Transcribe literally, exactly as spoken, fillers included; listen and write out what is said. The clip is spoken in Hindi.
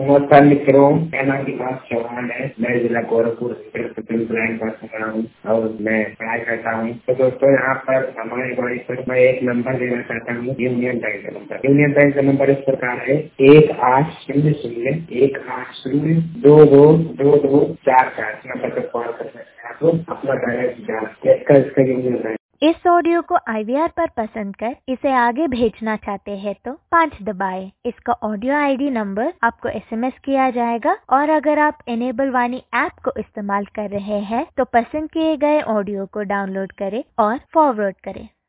नमस्कार मित्रों, मेरा नाम विकास चौहान है। मैं जिला गोरखपुर ब्लैंक पास कर रहा हूँ और मैं पढ़ाई करता हूँ। तो दोस्तों, यहाँ पर हमारे बाड़ी पर मैं एक नंबर देना चाहता हूँ, यूनियन बैंक का नंबर। यूनियन बैंक का नंबर इस प्रकार है: एक आठ शून्य शून्य एक आठ शून्य दो दो दो दो चार चार नंबर पर कॉल कर सकते हैं। आप अपना बैलेंस जान इसका इसका यूनियन बैंक। इस ऑडियो को आई वी आर पर पसंद कर इसे आगे भेजना चाहते हैं तो पाँच दबाएं। इसका ऑडियो आई डी नंबर आपको एस एम एस किया जाएगा और अगर आप इनेबल वाणी ऐप को इस्तेमाल कर रहे हैं तो पसंद किए गए ऑडियो को डाउनलोड करें और फॉरवर्ड करें।